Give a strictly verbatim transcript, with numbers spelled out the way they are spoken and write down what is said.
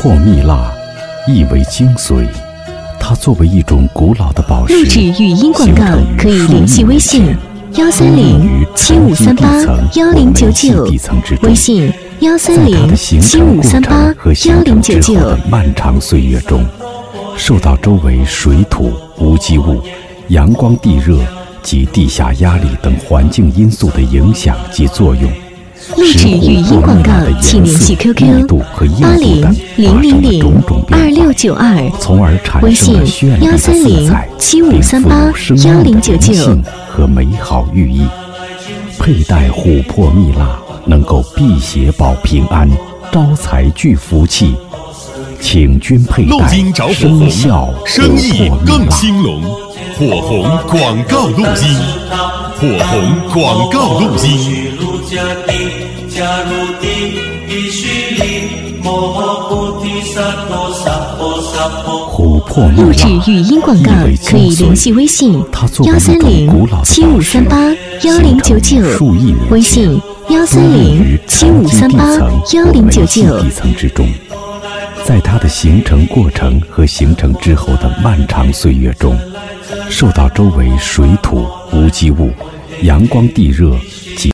珀蜜蜡意为精髓，它作为一种古老的宝石， 录制语音广告可以联系微信幺三零七五三八幺零九九，微信幺三零七五三八幺零九九。 在漫长岁月中，受到周围水土、无机物、阳光、地热及地下压力等环境因素的影响及作用， 录制语音广告请联系 Q Q 八零零零零二六九二， 从而产生了绚丽的色彩，并赋有生命的灵性和美好寓意。佩戴琥珀蜜蜡能够辟邪保平安，招财聚福气。请君佩戴生肖生意更兴隆。火红广告录音，火红广告录音。 琥珀蜜蜡录制语音广告可以联系微信幺三零七五三八幺零九九，微信幺三零七五三八幺零九九。 地层之中，在它的形成过程和形成之后的漫长岁月中，受到周围水土、无机物、阳光、地热